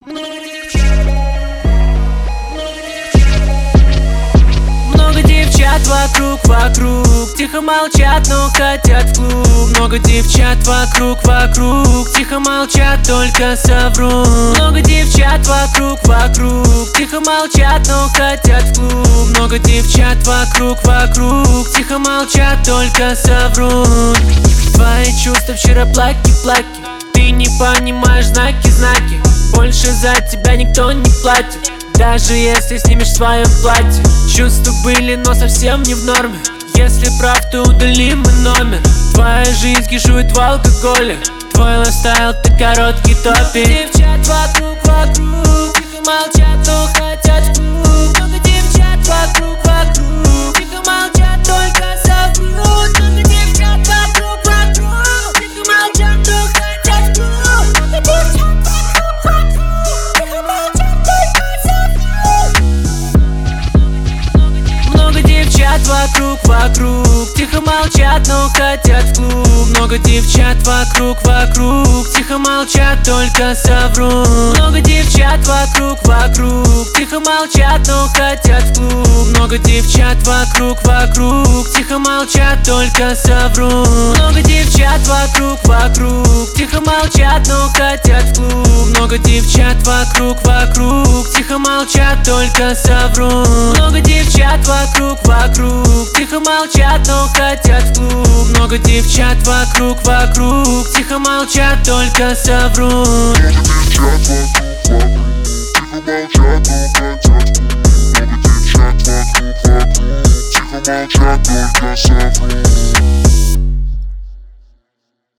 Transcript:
Много девчат вокруг, тихо молчат, но хотят в клуб. Много девчат вокруг, тихо молчат, только соврут. Много девчат вокруг, тихо молчат, но хотят в клуб. Много девчат вокруг, тихо молчат, только соврут. Твои чувства вчера плаки, ты не понимаешь знаки. Больше за тебя никто не платит, даже если снимешь свое платье. Чувства были, но совсем не в норме. Если прав, то удали мой номер. Твоя жизнь кишует в алкоголе, твой лайфстайл — ты короткий топик. Девчат вокруг, тихо молчат, но хотят в клуб. Много девчат вокруг, тихо молчат, только соврут. Много девчат вокруг, тихо молчат, но хотят в клуб. Много девчат вокруг, тихо молчат, только соврут. Много девчат вокруг, тихо молчат, но хотят в клуб. Много девчат вокруг, тихо молчат, только соврут. Много девчат вокруг, тихо молчат, но хотят в клуб. Много девчат вокруг, тихо молчат, только соврут. Много девчат вокруг, тихо молчат, но хотят в клуб. Много девчат вокруг, тихо молчат, только соврут. Много девчат вокруг, тихо молчат, но хотят в клуб. Много девчат вокруг, тихо молчат, только соврут. Много девчат вокруг, тихо молчат, но хотят в клуб. Много девчат вокруг, тихо молчат, только соврут.